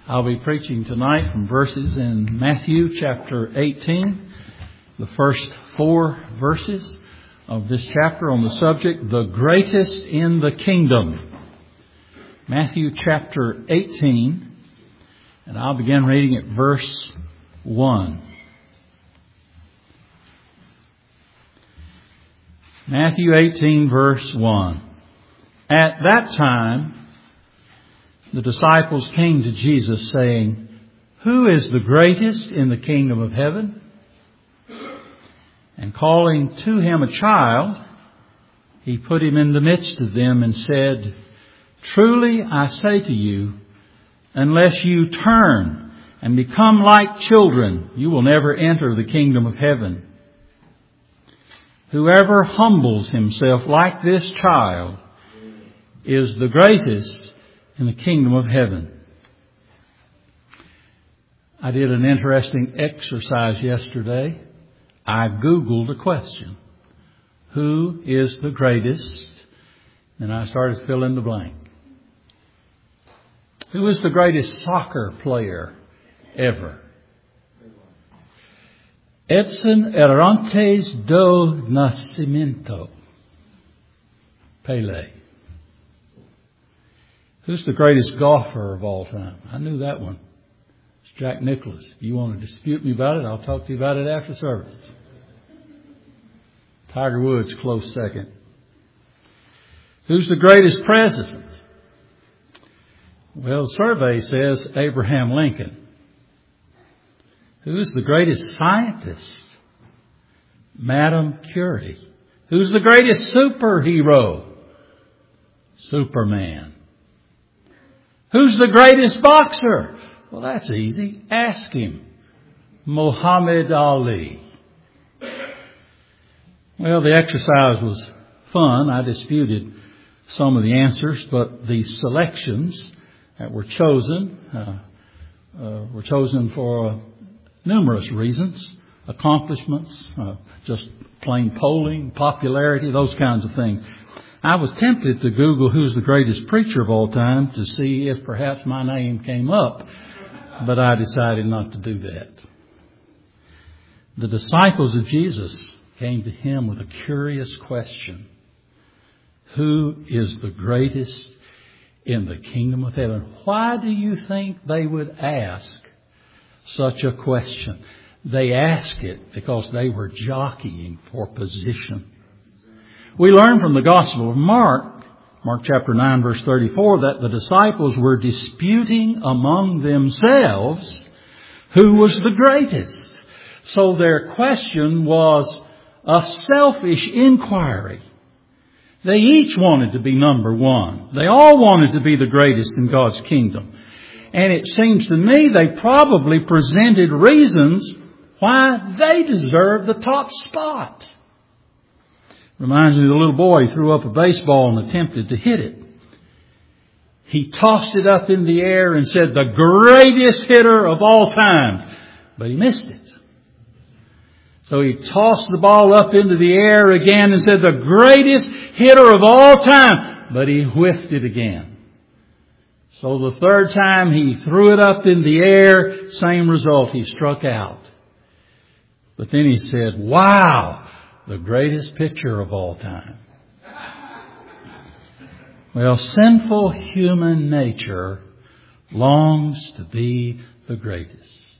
I'll be preaching tonight from verses in Matthew chapter 18, the first 4 verses of this chapter on the subject, the greatest in the kingdom. Matthew chapter 18, and I'll begin reading at verse 1. Matthew 18, verse 1. At that time, the disciples came to Jesus saying, "Who is the greatest in the kingdom of heaven?" And calling to him a child, he put him in the midst of them and said, "Truly I say to you, unless you turn and become like children, you will never enter the kingdom of heaven. Whoever humbles himself like this child is the greatest in the kingdom of heaven." I did an interesting exercise yesterday. I Googled a question. Who is the greatest? And I started to fill in the blank. Who is the greatest soccer player ever? Edson Arantes do Nascimento. Pele. Who's the greatest golfer of all time? I knew that one. It's Jack Nicklaus. If you want to dispute me about it, I'll talk to you about it after service. Tiger Woods, close second. Who's the greatest president? Well, the survey says Abraham Lincoln. Who's the greatest scientist? Madame Curie. Who's the greatest superhero? Superman. Who's the greatest boxer? Well, that's easy. Ask him. Muhammad Ali. Well, the exercise was fun. I disputed some of the answers, but the selections that were chosen for numerous reasons. Accomplishments, just plain polling, popularity, those kinds of things. I was tempted to Google who's the greatest preacher of all time to see if perhaps my name came up, but I decided not to do that. The disciples of Jesus came to him with a curious question. Who is the greatest in the kingdom of heaven? Why do you think they would ask such a question? They asked it because they were jockeying for position. We learn from the Gospel of Mark chapter 9, verse 34, that the disciples were disputing among themselves who was the greatest. So their question was a selfish inquiry. They each wanted to be number one. They all wanted to be the greatest in God's kingdom. And it seems to me they probably presented reasons why they deserved the top spot. Reminds me of the little boy who threw up a baseball and attempted to hit it. He tossed it up in the air and said, "The greatest hitter of all time." But he missed it. So he tossed the ball up into the air again and said, "The greatest hitter of all time." But he whiffed it again. So the third time he threw it up in the air, same result. He struck out. But then he said, "Wow, the greatest pitcher of all time." Well, sinful human nature longs to be the greatest.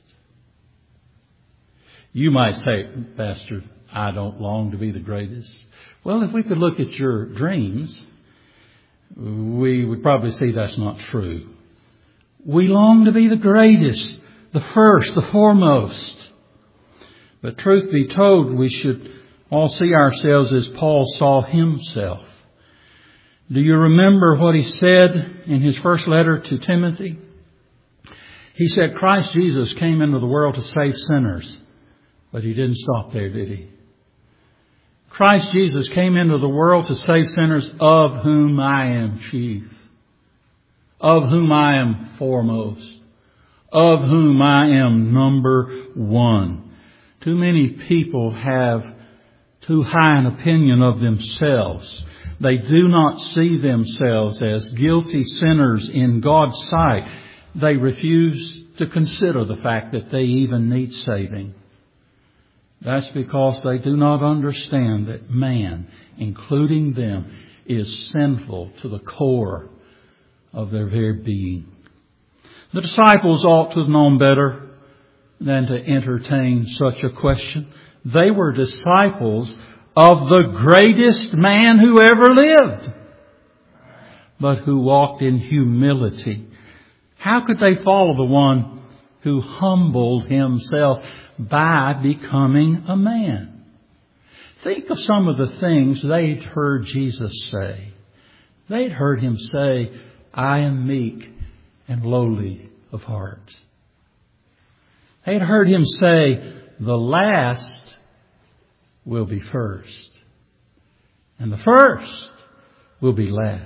You might say, "Pastor, I don't long to be the greatest." Well, if we could look at your dreams, we would probably see that's not true. We long to be the greatest, the first, the foremost. But truth be told, we should all see ourselves as Paul saw himself. Do you remember what he said in his first letter to Timothy? He said Christ Jesus came into the world to save sinners. But he didn't stop there, did he? Christ Jesus came into the world to save sinners, of whom I am chief, of whom I am foremost, of whom I am number one. Too many people have too high an opinion of themselves. They do not see themselves as guilty sinners in God's sight. they refuse to consider the fact that they even need saving. That's because they do not understand that man, including them, is sinful to the core of their very being. The disciples ought to have known better than to entertain such a question. They were disciples of the greatest man who ever lived, but who walked in humility. How could they follow the one who humbled himself by becoming a man? Think of some of the things they'd heard Jesus say. They'd heard him say, I am meek and lowly of heart. They'd heard him say, the last will be first, and the first will be last.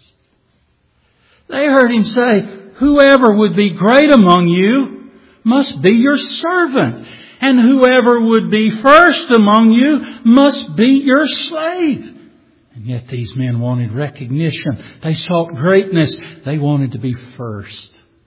They heard him say, whoever would be great among you must be your servant, and whoever would be first among you must be your slave. And yet these men wanted recognition. They sought greatness. They wanted to be first.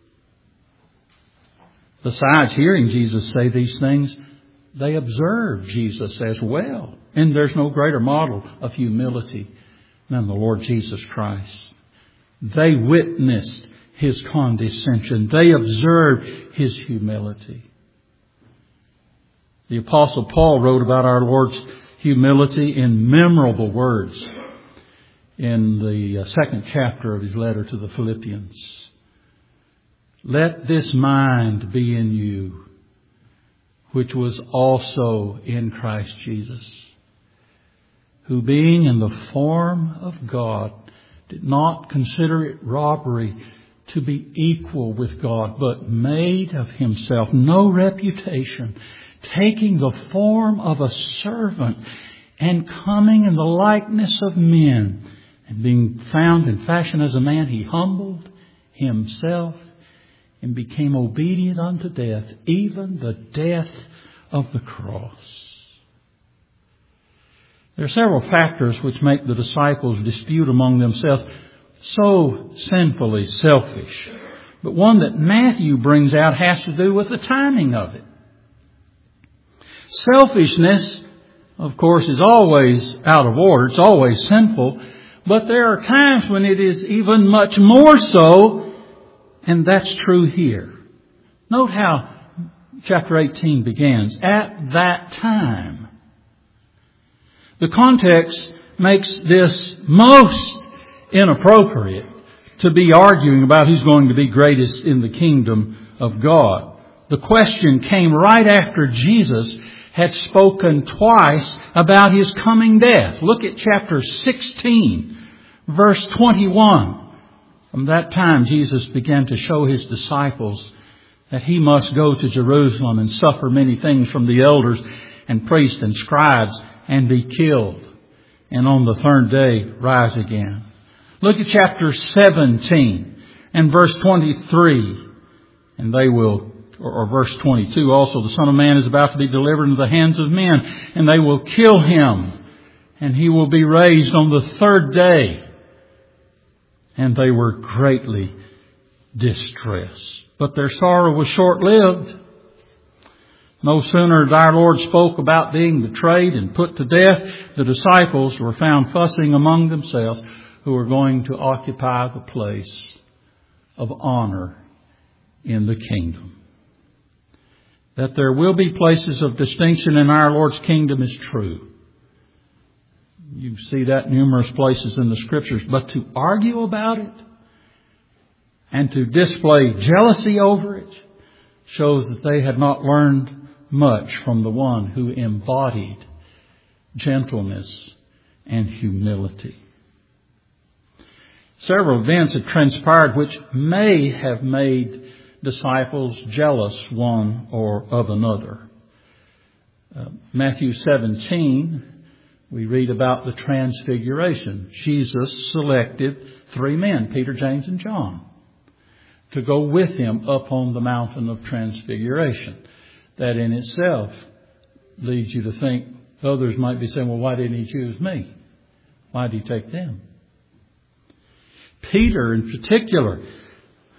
Besides hearing Jesus say these things, they observed Jesus as well. And there's no greater model of humility than the Lord Jesus Christ. They witnessed his condescension. They observed his humility. The Apostle Paul wrote about our Lord's humility in memorable words in the second chapter of his letter to the Philippians. Let this mind be in you, which was also in Christ Jesus, who being in the form of God, did not consider it robbery to be equal with God, but made of himself no reputation, taking the form of a servant and coming in the likeness of men, and being found in fashion as a man, he humbled himself and became obedient unto death, even the death of the cross. There are several factors which make the disciples dispute among themselves, so sinfully selfish. But one that Matthew brings out has to do with the timing of it. Selfishness, of course, is always out of order. It's always sinful. But there are times when it is even much more so, and that's true here. Note how chapter 18 begins. At that time. The context makes this most inappropriate to be arguing about who's going to be greatest in the kingdom of God. The question came right after Jesus had spoken twice about his coming death. Look at chapter 16, verse 21. From that time, Jesus began to show his disciples that he must go to Jerusalem and suffer many things from the elders and priests and scribes and be killed, and on the third day rise again. Look at chapter 17 and verse 23. And they will, or verse 22 also, the Son of Man is about to be delivered into the hands of men, and they will kill him, and he will be raised on the third day. And they were greatly distressed. But their sorrow was short-lived. No sooner did our Lord spoke about being betrayed and put to death, the disciples were found fussing among themselves who were going to occupy the place of honor in the kingdom. That there will be places of distinction in our Lord's kingdom is true. You see that numerous places in the Scriptures. But to argue about it and to display jealousy over it shows that they had not learned much from the one who embodied gentleness and humility. Several events had transpired which may have made disciples jealous one or of another. Matthew 17, we read about the transfiguration. Jesus selected 3 men, Peter, James, and John, to go with him up on the mountain of transfiguration. That in itself leads you to think others might be saying, well, why didn't he choose me? Why did he take them? Peter in particular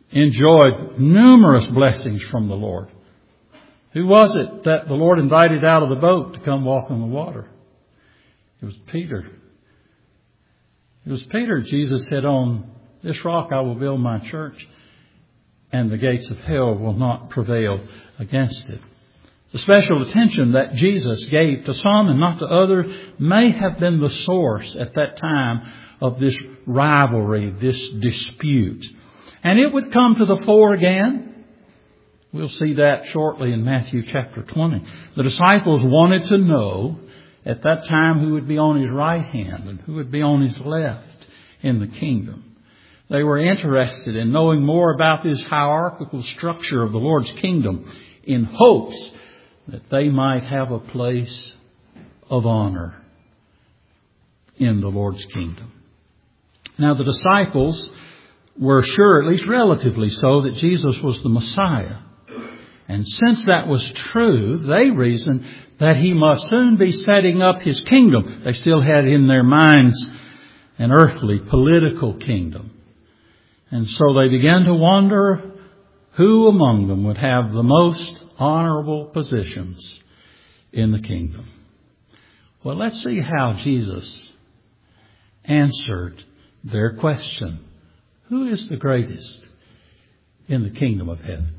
enjoyed numerous blessings from the Lord. Who was it that the Lord invited out of the boat to come walk on the water? It was Peter. It was Peter. Jesus said, "On this rock I will build my church, and the gates of hell will not prevail against it." The special attention that Jesus gave to some and not to others may have been the source at that time of this rivalry, this dispute. And it would come to the fore again. We'll see that shortly in Matthew chapter 20. The disciples wanted to know at that time who would be on his right hand and who would be on his left in the kingdom. They were interested in knowing more about this hierarchical structure of the Lord's kingdom in hopes that they might have a place of honor in the Lord's kingdom. Now the disciples were sure, at least relatively so, that Jesus was the Messiah. And since that was true, they reasoned that he must soon be setting up his kingdom. They still had in their minds an earthly political kingdom. And so they began to wonder who among them would have the most honorable positions in the kingdom. Well, let's see how Jesus answered their question. Who is the greatest in the kingdom of heaven?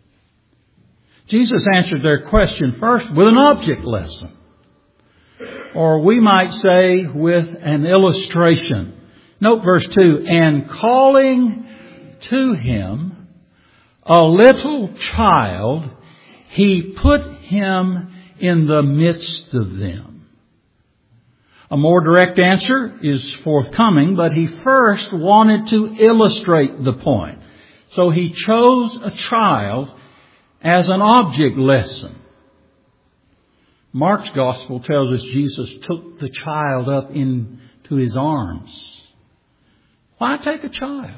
Jesus answered their question first with an object lesson. Or we might say with an illustration. Note verse 2. "And calling to him a little child, he put him in the midst of them." A more direct answer is forthcoming, but he first wanted to illustrate the point. So he chose a child as an object lesson. Mark's gospel tells us Jesus took the child up into his arms. Why take a child?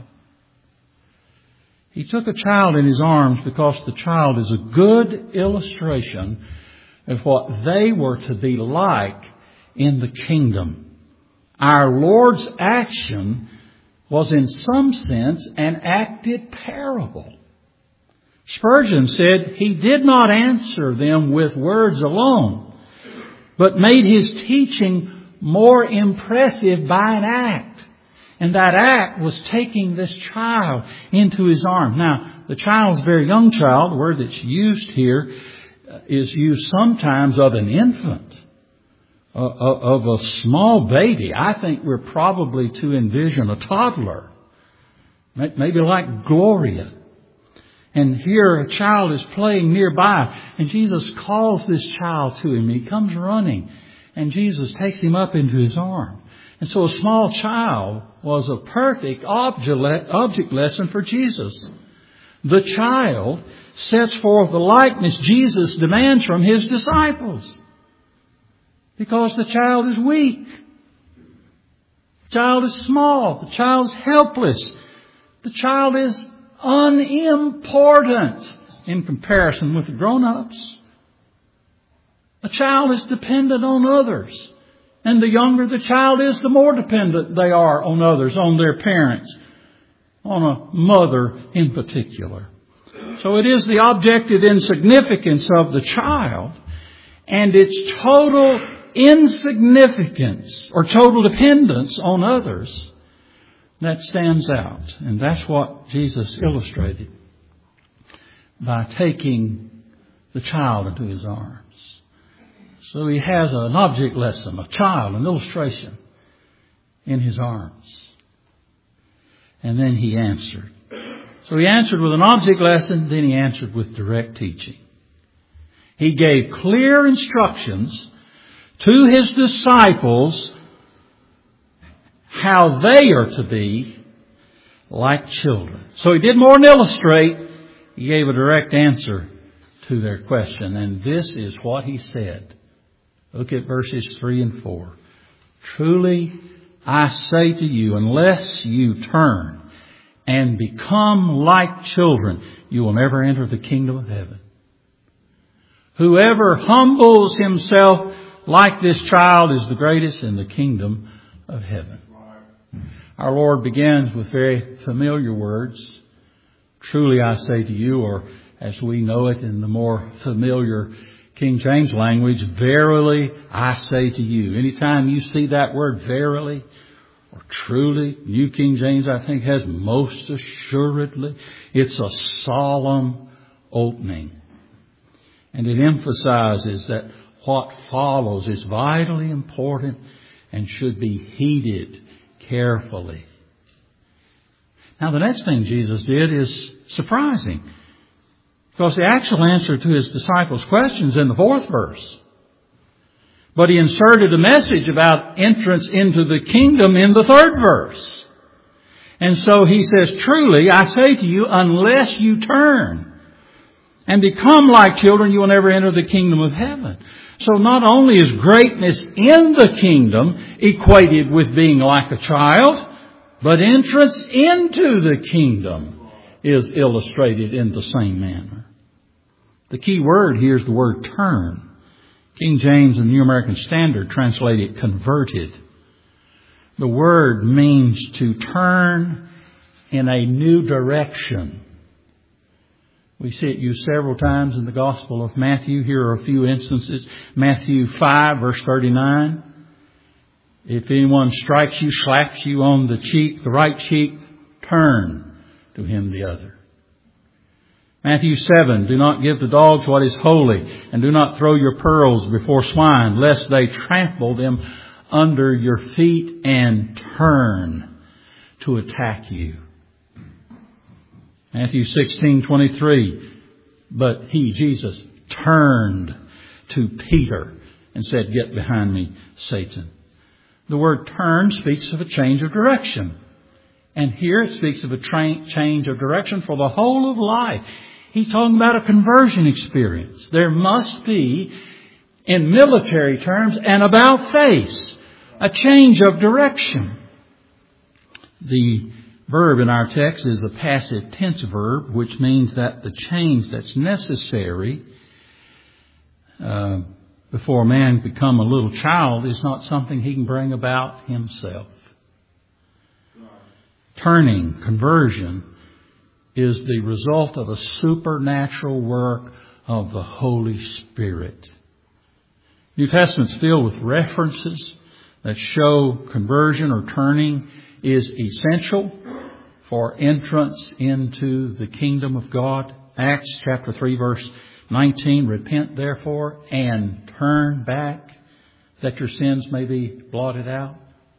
He took a child in his arms because the child is a good illustration of what they were to be like in the kingdom. Our Lord's action was in some sense an acted parable. Spurgeon said he did not answer them with words alone, but made his teaching more impressive by an act. And that act was taking this child into his arms. Now, the child's a very young child. The word that's used here is used sometimes of an infant, of a small baby. I think we're probably to envision a toddler, maybe like Gloria. And here a child is playing nearby, and Jesus calls this child to him. He comes running, and Jesus takes him up into his arm. And so a small child was a perfect object lesson for Jesus. The child sets forth the likeness Jesus demands from his disciples. Because the child is weak. The child is small. The child is helpless. The child is unimportant in comparison with the grown-ups. A child is dependent on others. And the younger the child is, the more dependent they are on others, on their parents, on a mother in particular. So it is the objective insignificance of the child and its total insignificance or total dependence on others that stands out. And that's what Jesus illustrated by taking the child into his arms. So he has an object lesson, a child, an illustration in his arms. And then he answered. So he answered with an object lesson, then he answered with direct teaching. He gave clear instructions to his disciples how they are to be like children. So he did more than illustrate. He gave a direct answer to their question. And this is what he said. Look at verses 3 and 4. Truly, I say to you, unless you turn and become like children, you will never enter the kingdom of heaven. Whoever humbles himself like this child is the greatest in the kingdom of heaven. Our Lord begins with very familiar words. Truly I say to you, or as we know it in the more familiar King James language, verily I say to you. Anytime you see that word verily or truly, New King James I think has most assuredly. It's a solemn opening. And it emphasizes that what follows is vitally important and should be heeded carefully. Now the next thing Jesus did is surprising, because the actual answer to his disciples' questions in the 4th verse. But he inserted a message about entrance into the kingdom in the 3rd verse. And so he says, truly, I say to you, unless you turn and become like children, you will never enter the kingdom of heaven. So not only is greatness in the kingdom equated with being like a child, but entrance into the kingdom is illustrated in the same manner. The key word here is the word turn. King James and the New American Standard translate it converted. The word means to turn in a new direction. We see it used several times in the Gospel of Matthew. Here are a few instances. Matthew 5, verse 39. If anyone strikes you, slaps you on the cheek, the right cheek, turn to him the other. Matthew 7, do not give to dogs what is holy, and do not throw your pearls before swine, lest they trample them under your feet and turn to attack you. Matthew 16:23, but he, Jesus, turned to Peter and said, get behind me, Satan. The word turn speaks of a change of direction. And here it speaks of a change of direction for the whole of life. He's talking about a conversion experience. There must be, in military terms, an about-face, a change of direction. The verb in our text is a passive tense verb, which means that the change that's necessary before a man become a little child is not something he can bring about himself. Turning, conversion, is the result of a supernatural work of the Holy Spirit. New Testament's filled with references that show conversion or turning is essential for entrance into the kingdom of God. Acts chapter 3 verse 19, repent therefore and turn back that your sins may be blotted out.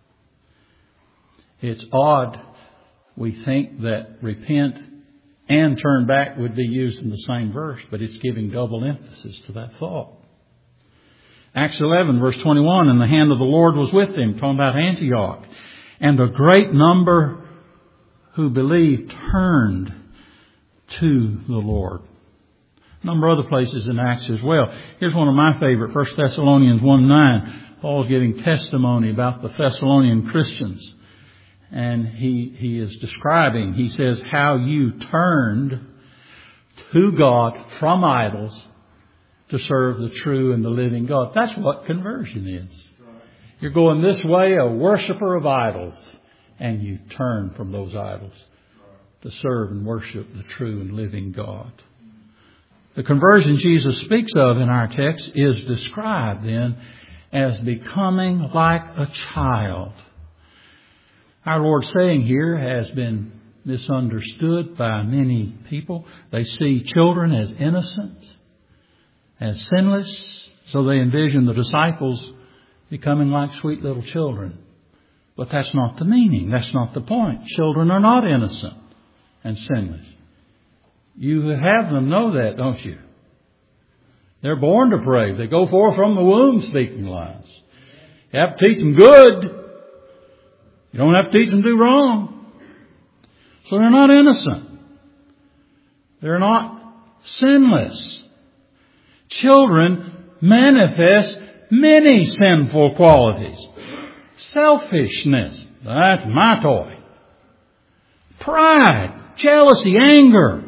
It's odd, we think, that repent and turn back would be used in the same verse, but it's giving double emphasis to that thought. Acts 11 verse 21, and the hand of the Lord was with them, talking about Antioch. And a great number who believed turned to the Lord. A number of other places in Acts as well. Here's one of my favorite, 1 Thessalonians 1:9. Paul's giving testimony about the Thessalonian Christians. And he is describing, he says, how you turned to God from idols to serve the true and the living God. That's what conversion is. You're going this way, a worshiper of idols, and you turn from those idols to serve and worship the true and living God. The conversion Jesus speaks of in our text is described then as becoming like a child. Our Lord's saying here has been misunderstood by many people. They see children as innocent, as sinless, so they envision the disciples becoming like sweet little children. But that's not the meaning. That's not the point. Children are not innocent and sinless. You have them know that, don't you? They're born to pray. They go forth from the womb speaking lies. You have to teach them good. You don't have to teach them to do wrong. So they're not innocent. They're not sinless. Children manifest many sinful qualities. Selfishness. That's my toy. Pride, jealousy, anger.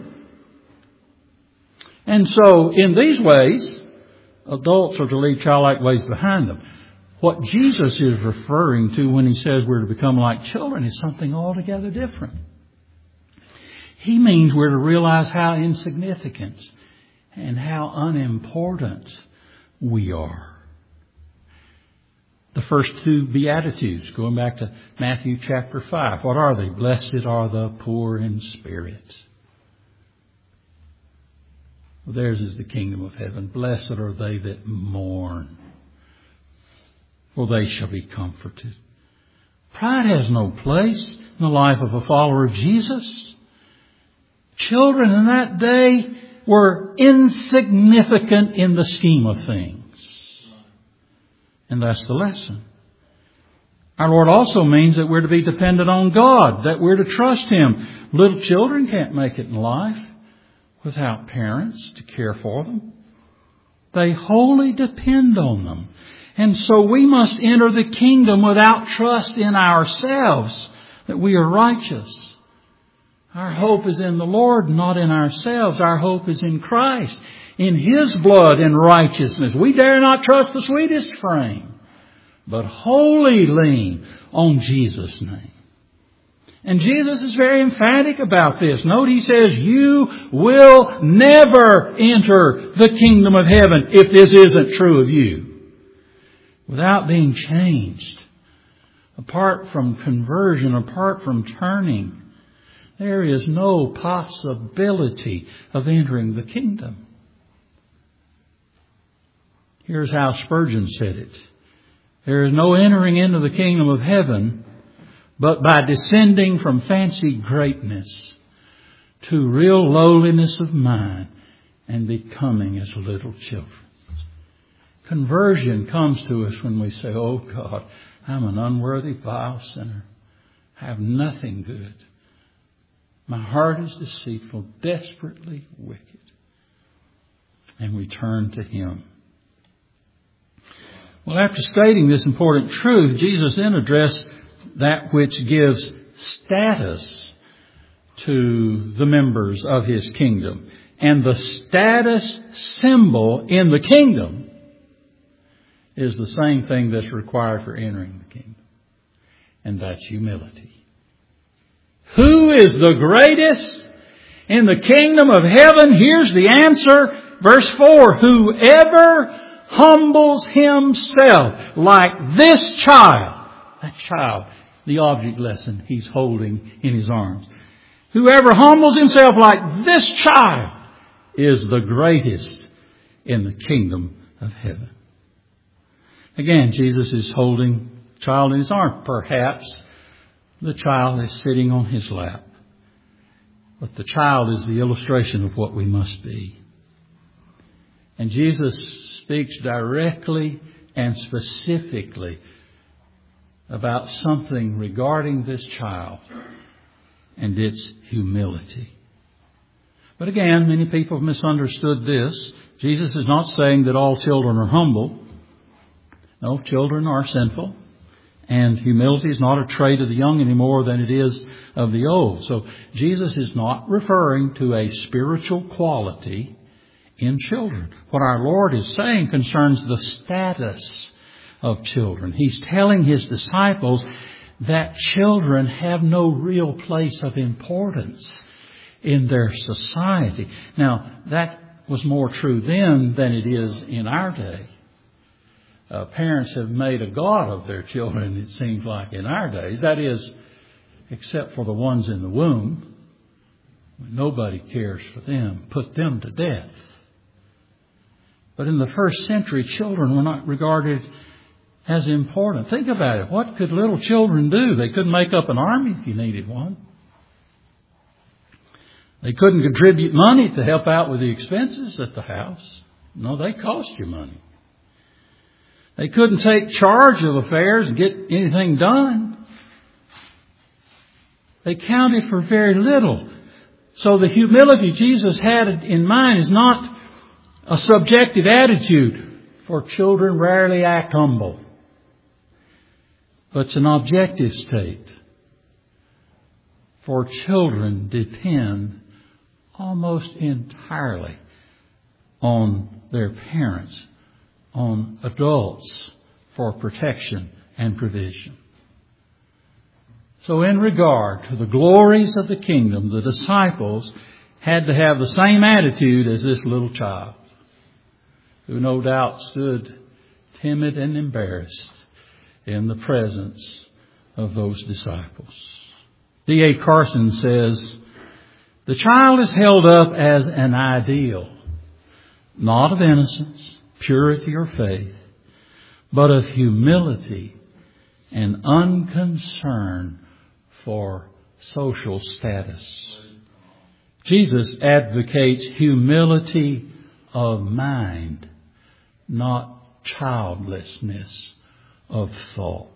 And so in these ways, adults are to leave childlike ways behind them. What Jesus is referring to when he says we're to become like children is something altogether different. He means we're to realize how insignificant and how unimportant we are. The first two Beatitudes, going back to Matthew chapter 5. What are they? Blessed are the poor in spirit. Well, theirs is the kingdom of heaven. Blessed are they that mourn, for they shall be comforted. Pride has no place in the life of a follower of Jesus. Children in that day were insignificant in the scheme of things. And that's the lesson. Our Lord also means that we're to be dependent on God, that we're to trust Him. Little children can't make it in life without parents to care for them. They wholly depend on them. And so we must enter the kingdom without trust in ourselves that we are righteous. Our hope is in the Lord, not in ourselves. Our hope is in Christ, in His blood and righteousness. We dare not trust the sweetest frame, but wholly lean on Jesus' name. And Jesus is very emphatic about this. Note He says, you will never enter the kingdom of heaven if this isn't true of you. Without being changed, apart from conversion, apart from turning, there is no possibility of entering the kingdom. Here's how Spurgeon said it. There is no entering into the kingdom of heaven but by descending from fancied greatness to real lowliness of mind and becoming as little children. Conversion comes to us when we say, oh God, I'm an unworthy, vile sinner. I have nothing good. My heart is deceitful, desperately wicked. And we turn to Him. Well, after stating this important truth, Jesus then addressed that which gives status to the members of His kingdom. And the status symbol in the kingdom is the same thing that's required for entering the kingdom. And that's humility. Who is the greatest in the kingdom of heaven? Here's the answer. Verse 4. Whoever humbles himself like this child. That child, the object lesson He's holding in His arms. Whoever humbles himself like this child is the greatest in the kingdom of heaven. Again, Jesus is holding the child in His arms. Perhaps the child is sitting on His lap. But the child is the illustration of what we must be. And Jesus speaks directly and specifically about something regarding this child and its humility. But again, many people have misunderstood this. Jesus is not saying that all children are humble. No, children are sinful. And humility is not a trait of the young any more than it is of the old. So Jesus is not referring to a spiritual quality in children. What our Lord is saying concerns the status of children. He's telling His disciples that children have no real place of importance in their society. Now, that was more true then than it is in our day. Parents have made a god of their children, it seems like, in our days. That is, except for the ones in the womb. Nobody cares for them. Put them to death. But in the first century, children were not regarded as important. Think about it. What could little children do? They couldn't make up an army if you needed one. They couldn't contribute money to help out with the expenses at the house. No, they cost you money. They couldn't take charge of affairs and get anything done. They counted for very little. So the humility Jesus had in mind is not a subjective attitude, for children rarely act humble. But it's an objective state. For children depend almost entirely on their parents, on adults for protection and provision. So in regard to the glories of the kingdom, the disciples had to have the same attitude as this little child, who no doubt stood timid and embarrassed in the presence of those disciples. D.A. Carson says, the child is held up as an ideal, not of innocence, purity, or faith, but of humility and unconcern for social status. Jesus advocates humility of mind, not childlessness of thought.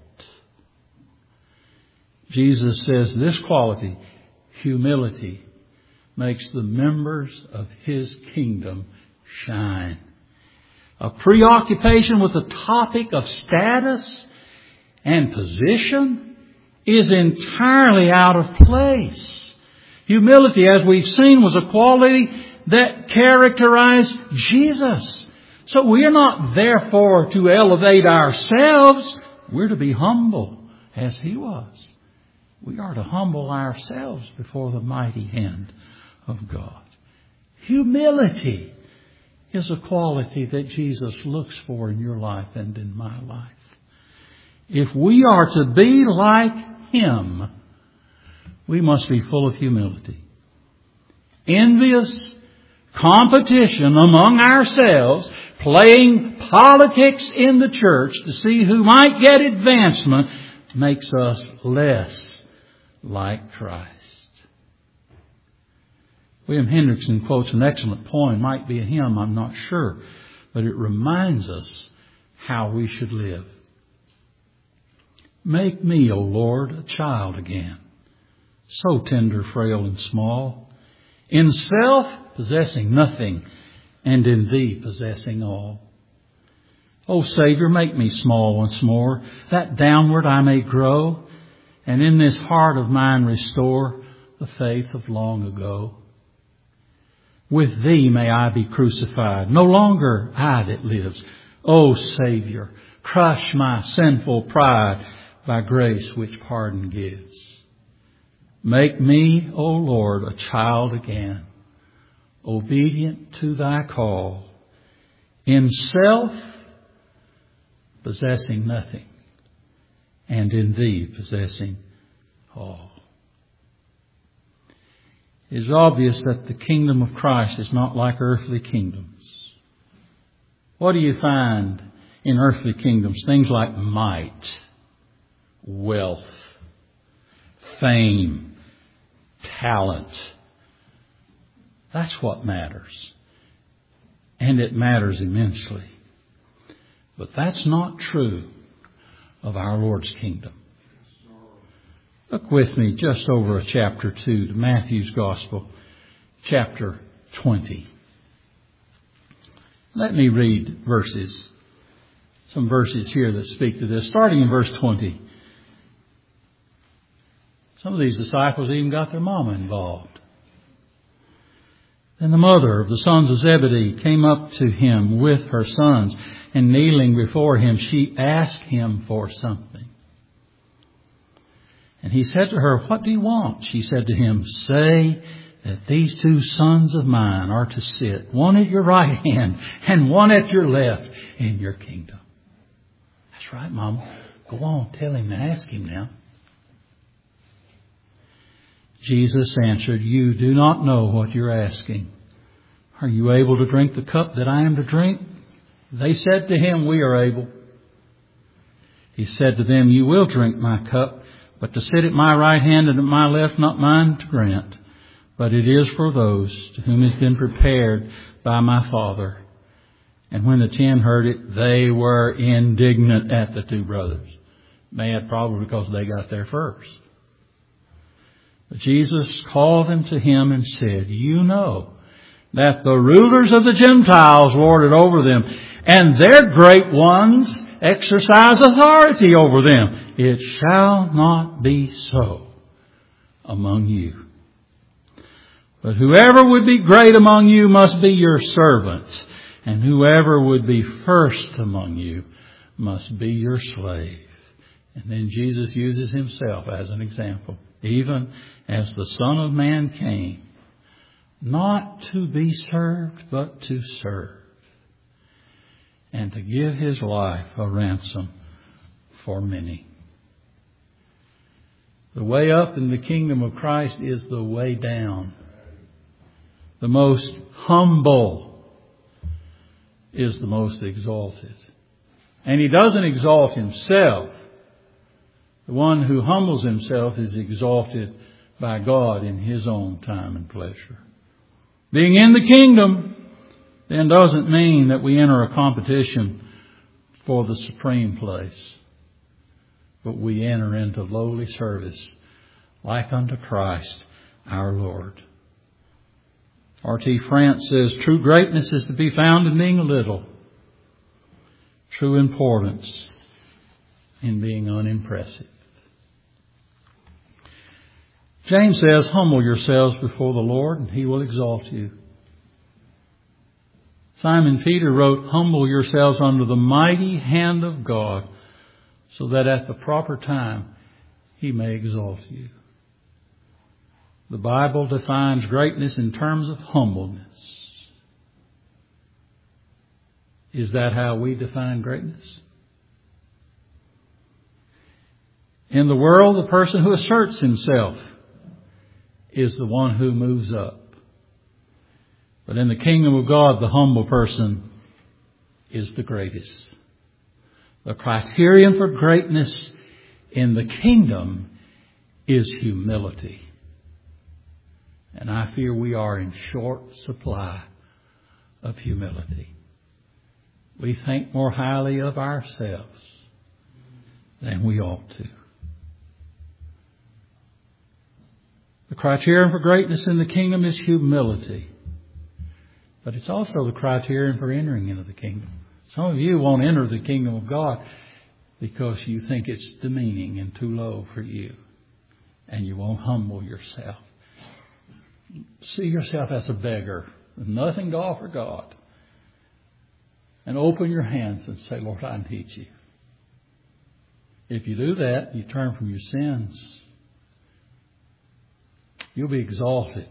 Jesus says this quality, humility, makes the members of His kingdom shine. A preoccupation with the topic of status and position is entirely out of place. Humility, as we've seen, was a quality that characterized Jesus. So we're not therefore to elevate ourselves. We're to be humble as He was. We are to humble ourselves before the mighty hand of God. Humility is a quality that Jesus looks for in your life and in my life. If we are to be like Him, we must be full of humility. Envious competition among ourselves, playing politics in the church to see who might get advancement, makes us less like Christ. William Hendrickson quotes an excellent poem. Might be a hymn, I'm not sure. But it reminds us how we should live. Make me, O Lord, a child again, so tender, frail, and small, in self possessing nothing, and in Thee possessing all. O Savior, make me small once more, that downward I may grow, and in this heart of mine restore the faith of long ago. With Thee may I be crucified, no longer I that lives. O Savior, crush my sinful pride by grace which pardon gives. Make me, O Lord, a child again, obedient to Thy call, in self possessing nothing, and in Thee possessing all. It is obvious that the kingdom of Christ is not like earthly kingdoms. What do you find in earthly kingdoms? Things like might, wealth, fame, talent. That's what matters. And it matters immensely. But that's not true of our Lord's kingdom. Look with me just over a chapter 2 to Matthew's Gospel, chapter 20. Let me read some verses here that speak to this, starting in verse 20. Some of these disciples even got their mama involved. Then the mother of the sons of Zebedee came up to Him with her sons, and kneeling before Him, she asked Him for something. And He said to her, "What do you want?" She said to Him, "Say that these 2 sons of mine are to sit, one at your right hand and one at your left in your kingdom." That's right, Mama. Go on, tell him and ask him now. Jesus answered, "You do not know what you're asking. Are you able to drink the cup that I am to drink?" They said to Him, "We are able." He said to them, "You will drink my cup, but to sit at my right hand and at my left, not mine to grant, but it is for those to whom it has been prepared by my Father." And when the 10 heard it, they were indignant at the 2 brothers. Mad probably because they got there first. But Jesus called them to Him and said, "You know that the rulers of the Gentiles lord it over them, and their great ones exercise authority over them. It shall not be so among you. But whoever would be great among you must be your servant, and whoever would be first among you must be your slave. And then Jesus uses himself as an example. Even as the Son of Man came, not to be served, but to serve, and to give his life a ransom for many. The way up in the kingdom of Christ is the way down. The most humble is the most exalted. And he doesn't exalt himself. The one who humbles himself is exalted by God in his own time and pleasure. Being in the kingdom then doesn't mean that we enter a competition for the supreme place, but we enter into lowly service like unto Christ our Lord. R.T. France says, true greatness is to be found in being little. True importance in being unimpressive. James says, humble yourselves before the Lord and he will exalt you. Simon Peter wrote, humble yourselves under the mighty hand of God so that at the proper time he may exalt you. The Bible defines greatness in terms of humbleness. Is that how we define greatness? In the world, the person who asserts himself is the one who moves up. But in the kingdom of God, the humble person is the greatest. The criterion for greatness in the kingdom is humility. And I fear we are in short supply of humility. We think more highly of ourselves than we ought to. The criterion for greatness in the kingdom is humility. But it's also the criterion for entering into the kingdom. Some of you won't enter the kingdom of God because you think it's demeaning and too low for you. And you won't humble yourself. See yourself as a beggar with nothing to offer God. And open your hands and say, Lord, I need you. If you do that, you turn from your sins, you'll be exalted.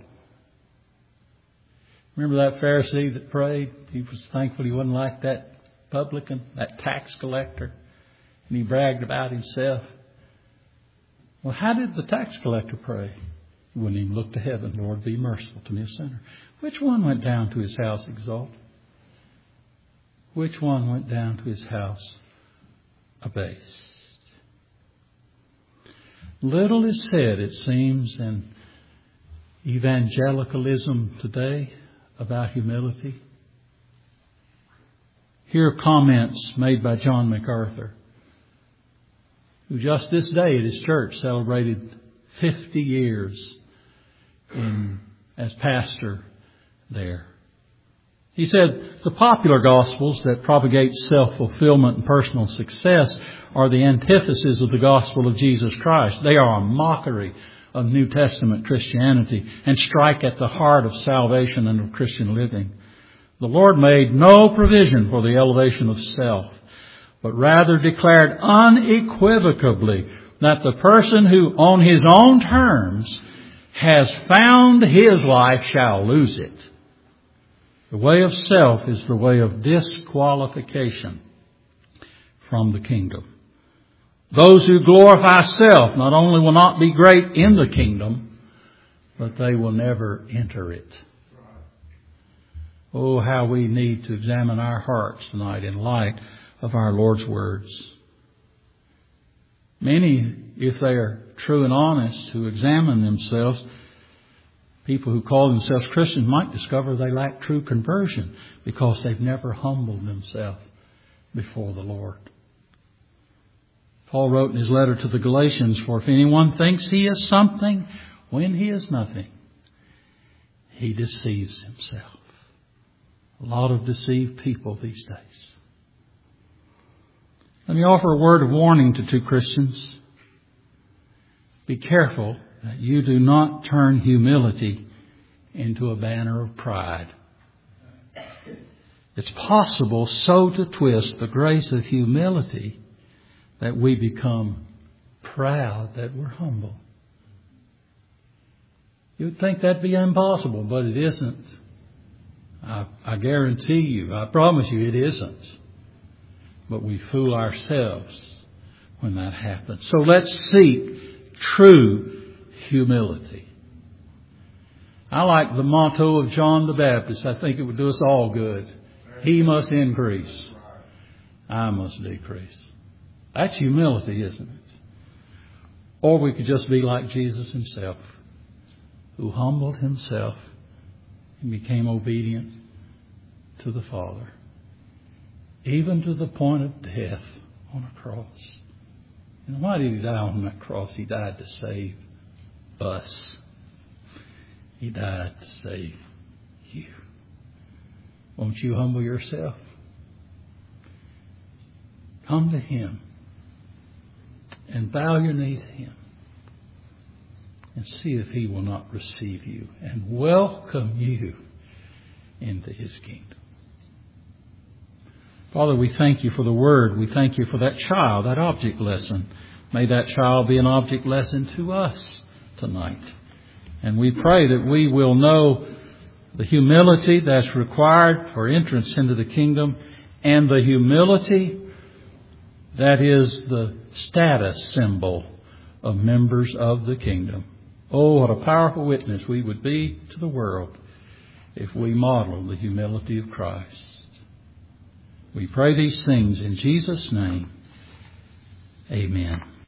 Remember that Pharisee that prayed? He was thankful he wasn't like that publican, that tax collector. And he bragged about himself. Well, how did the tax collector pray? He wouldn't even look to heaven. Lord, be merciful to me, a sinner. Which one went down to his house exalted? Which one went down to his house abased? Little is said, it seems, in evangelicalism today about humility. Here are comments made by John MacArthur, who just this day at his church celebrated 50 years as pastor there. He said, the popular gospels that propagate self-fulfillment and personal success are the antithesis of the gospel of Jesus Christ. They are a mockery of New Testament Christianity and strike at the heart of salvation and of Christian living. The Lord made no provision for the elevation of self, but rather declared unequivocally that the person who on his own terms has found his life shall lose it. The way of self is the way of disqualification from the kingdom. Those who glorify self not only will not be great in the kingdom, but they will never enter it. Oh, how we need to examine our hearts tonight in light of our Lord's words. Many, if they are true and honest, who examine themselves, people who call themselves Christians might discover they lack true conversion because they've never humbled themselves before the Lord. Paul wrote in his letter to the Galatians, for if anyone thinks he is something when he is nothing, he deceives himself. A lot of deceived people these days. Let me offer a word of warning to two Christians. Be careful that you do not turn humility into a banner of pride. It's possible so to twist the grace of humility that we become proud that we're humble. You'd think that'd be impossible, but it isn't. I guarantee you, I promise you it isn't. But we fool ourselves when that happens. So let's seek true humility. I like the motto of John the Baptist. I think it would do us all good. He must increase. I must decrease. That's humility, isn't it? Or we could just be like Jesus himself, who humbled himself and became obedient to the Father, even to the point of death on a cross. And why did he die on that cross? He died to save us. He died to save you. Won't you humble yourself? Come to him and bow your knee to him and see if he will not receive you and welcome you into his kingdom. Father, we thank you for the word. We thank you for that child, that object lesson. May that child be an object lesson to us tonight. And we pray that we will know the humility that's required for entrance into the kingdom and the humility that is the status symbol of members of the kingdom. Oh, what a powerful witness we would be to the world if we model the humility of Christ. We pray these things in Jesus' name. Amen.